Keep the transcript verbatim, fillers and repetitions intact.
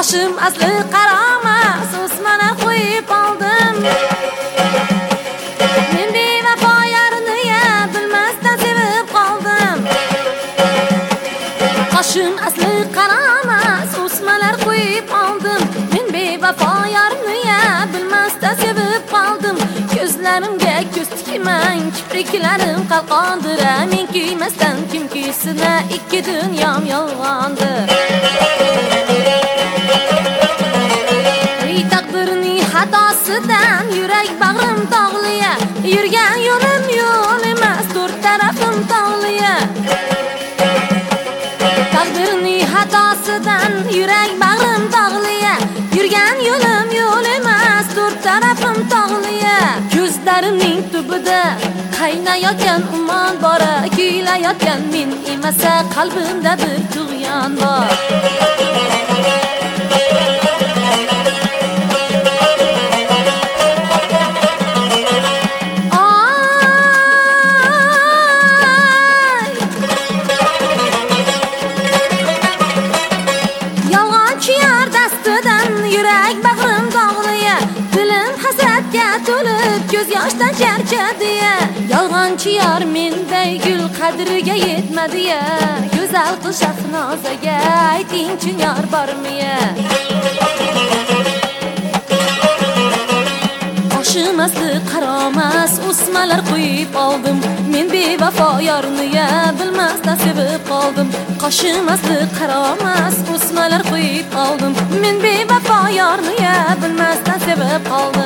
Qoshim asli qaramas, o'smana qo'yib oldim. Men bevafo yarni ya bilmasdan sevib qoldim. Qoshim asli qaramas, o'smalar qo'yib oldim. Men bevafo yarni ya bilmasdan sevib qoldim. Ko'zlarimga ko'z tikmang, kipriklarim qalqondir. Men kuymasdan kim kuysin, ikki dunyom yolg'ondir. Taqdirning xatosidan yurak bag'rim tog'liya, yurgan yo'lim yo'l emas, to'rt tarafim tog'liya. Taqdirning xatosidan yurak bag'rim tog'liya, yurgan yo'lim yo'l emas, to'rt tarafim tog'liya. Ko'zlarimning tubida qaynayotgan umon bor, kuylayotgan men emasa qalbimda bir tug'yon bor. Yurak bag'rim dog'liya, dilim hasratga to'lib, ko'z yoshdan charchadi. Yolg'onchi yor menday gul qadriga yetmadi. Go'zal qil Shahnozaga ayting-chi yor bormi? Qoshim asli qaramas, o'smalar qo'yib oldim. Men bevafo yorni bilmasdan sevib qoldim. Qoshim asli qaramas, o'smalar qo'yib oldim. Men bevafo yorni bilmasdan sevib qoldim.